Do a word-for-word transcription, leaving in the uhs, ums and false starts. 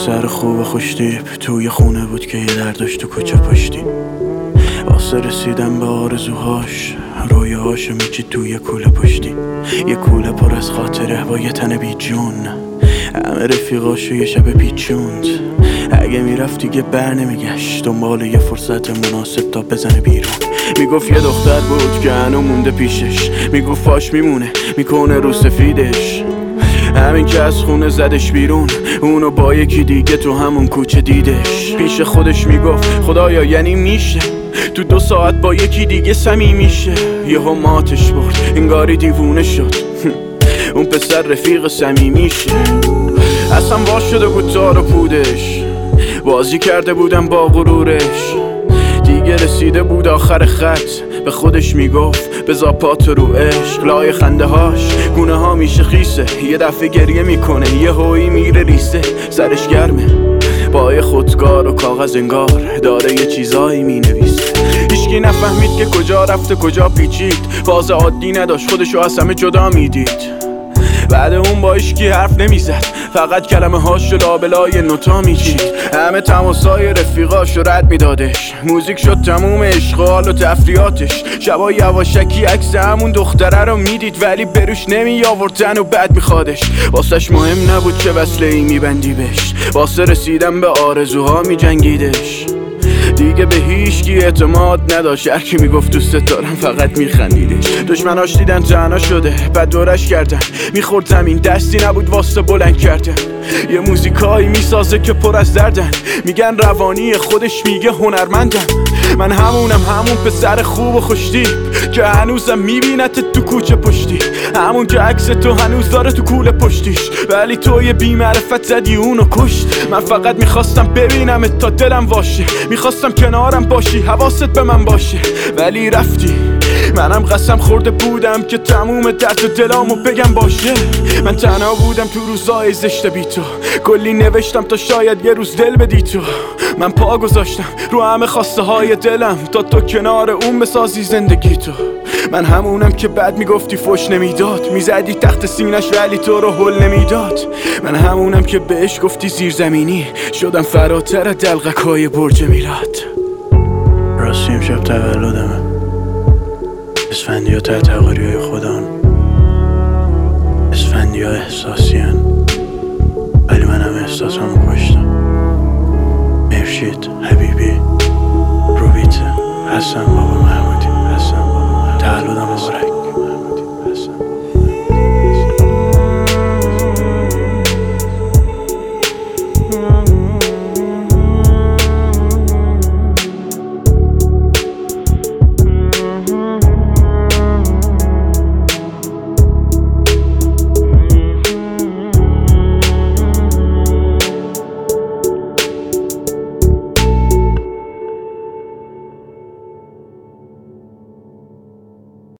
پسر خوب خوشتیپ توی خونه بود که یه در داشت تو کوچه پشتی. واسه رسیدن به آرزوهاش رویاهاشو میچید توی کوله پشتی. یه کوله پر از خاطره با یه تن بی جون، همه رفیقاشو یه شب پیچوند. اگه میرفت دیگه بر نمیگشت دنبال یه فرصت مناسب تا بزنه بیرون. میگفت یه دختر بود که هنو مونده پیشش، میگفت پاش میمونه میکنه رو سفیدش. همین که از خونه زدش بیرون، اونو با یکی دیگه تو همون کوچه دیدش. پیش خودش میگفت خدایا یعنی میشه تو دو ساعت با یکی دیگه صمیمی شه. یهو ماتش برد انگاری دیوونه شد اون پسر رفیق صمیمیشه. اصلا وا شده بود تار و پودش، بازی کرده بودم با غرورش. دیگه رسیده بود آخر خط، به خودش میگفت بذار پات رو عشق. لای خنده هاش گونه ها میشه خیسه، یه دفعه گریه میکنه یه هوی میره ریسه. سرش گرمه با یه خودکار و کاغذ انگار داره یه چیزایی مینویسه. هیچکی نفهمید که کجا رفته کجا پیچید، فاز عادی نداشت خودشو از همه جدا میدید. بعد اون با هیچکی حرف نمیزد، فقط کلمه هاشو لابلای نوتا میچید. همه تماسای رفیقاشو رد میدادش، موزیک شد تموم عشق و حال و تفریاتش. شبا یواشکی عکس همون دختره رو میدید ولی بروش نمی آوردن و بد میخوادش. واسش مهم نبود چه وصله ای میبندی بهش، واسه رسیدن به آرزوها میجنگیدش. دیگه به هیچکی اعتماد نداشت، هر کی میگفت دوست دارم فقط میخندیدش. دشمناش دیدن تنها شده بعد دورش کردن، میخورد زمین دستی نبود واسه بلند کردن. یه موزیکایی میسازه که پر از دردن، میگن روانی خودش میگه هنرمندم. من همونم، همون پسر خوب و خوشتیپ که هنوزم میبینت تو کوچه پشتی. همون که عکس تو هنوز داره تو کوله پشتیش، ولی تو یه بی‌معرفت زدی اونو کشت. من فقط میخواستم ببینمت تا دلم واشه، میخواستم کنارم باشی حواست به من باشه، ولی رفتی. منم قسم خورده بودم که تموم درد و دلامو بگم باشه. من تنها بودم تو روزای زشت بی تو، کلی نوشتم تا شاید یه روز دل بدی تو. من پا گذاشتم رو همه خواسته های دلم تا تو کنار اون بسازی زندگی تو. من همونم که بعد میگفتی فوش نمیداد، میزدی تحت سینش ولی تو رو حل نمیداد. من همونم که بهش گفتی زیرزمینی، شدم فراتر دلقک های برج میلاد. راستی امشب تولدمه، اسفندی ها تحتقاری های خودان، اسفندی ها احساسی هن ولی من هم احساسامو کشتم. مرشید حبیبی روبیت حسن